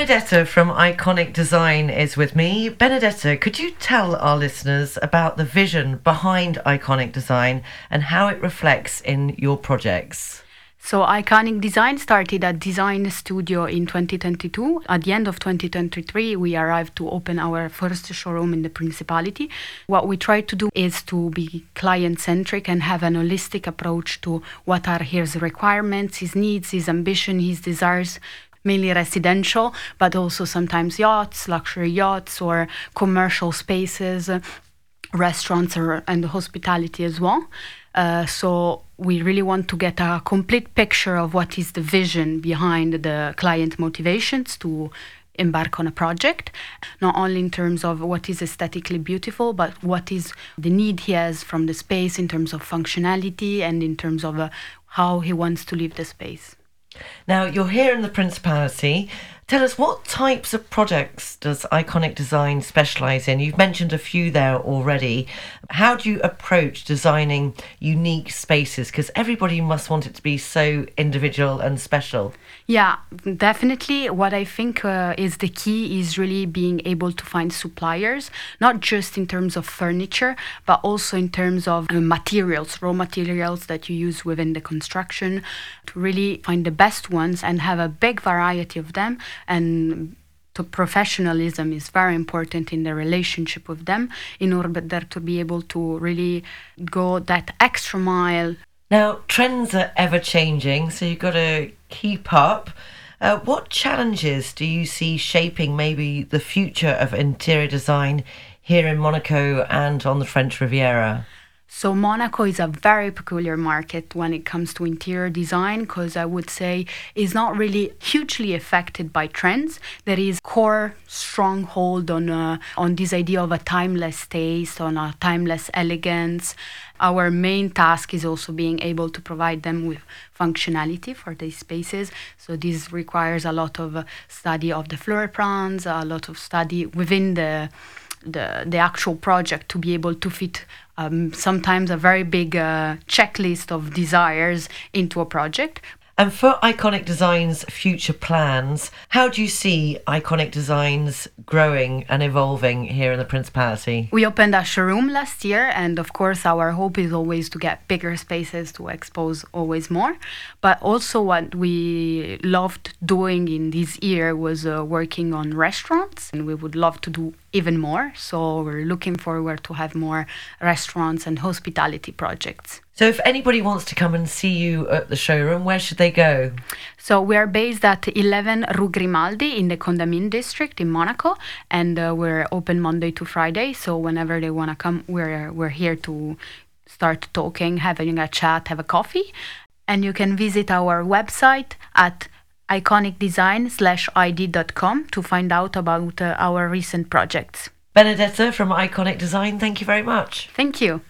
Benedetta from Iconic Design is with me. Benedetta, could you tell our listeners about the vision behind Iconic Design and how it reflects in your projects? So Iconic Design started a design studio in 2022. At the end of 2023, we arrived to open our first showroom in the Principality. What we try to do is to be client-centric and have an holistic approach to what are his requirements, his needs, his ambition, his desires, mainly residential, but also sometimes yachts, luxury yachts, or commercial spaces, restaurants and hospitality as well. So we really want to get a complete picture of what is the vision behind the client motivations to embark on a project, not only in terms of what is aesthetically beautiful, but what is the need he has from the space in terms of functionality and in terms of how he wants to live the space. Now, you're here in the Principality. Tell us, what types of projects does Iconic Design specialise in? You've mentioned a few there already. How do you approach designing unique spaces? Because everybody must want it to be so individual and special. Yeah, definitely. What I think is the key is really being able to find suppliers, not just in terms of furniture, but also in terms of materials, raw materials that you use within the construction, to really find the best ones and have a big variety of them. And professionalism is very important in the relationship with them in order to be able to really go that extra mile. Now, trends are ever changing, so you've got to keep up. What challenges do you see shaping maybe the future of interior design here in Monaco and on the French Riviera? So Monaco is a very peculiar market when it comes to interior design, because I would say is not really hugely affected by trends. There is core stronghold on this idea of a timeless taste, on a timeless elegance. Our main task is also being able to provide them with functionality for these spaces. So this requires a lot of study of the floor plans, a lot of study within the actual project to be able to fit sometimes a very big checklist of desires into a project. And for Iconic Design's future plans, how do you see Iconic Designs growing and evolving here in the Principality? We opened a showroom last year, and of course our hope is always to get bigger spaces to expose always more. But also what we loved doing in this year was working on restaurants, and we would love to do even more. So we're looking forward to have more restaurants and hospitality projects. So if anybody wants to come and see you at the showroom, where should they go? So we are based at 11 Rue Grimaldi in the Condamine district in Monaco, and we're open Monday to Friday. So whenever they want to come, we're here to start talking, having a chat, have a coffee. And you can visit our website at iconicdesign.id.com to find out about our recent projects. Benedetta from Iconic Design, thank you very much. Thank you.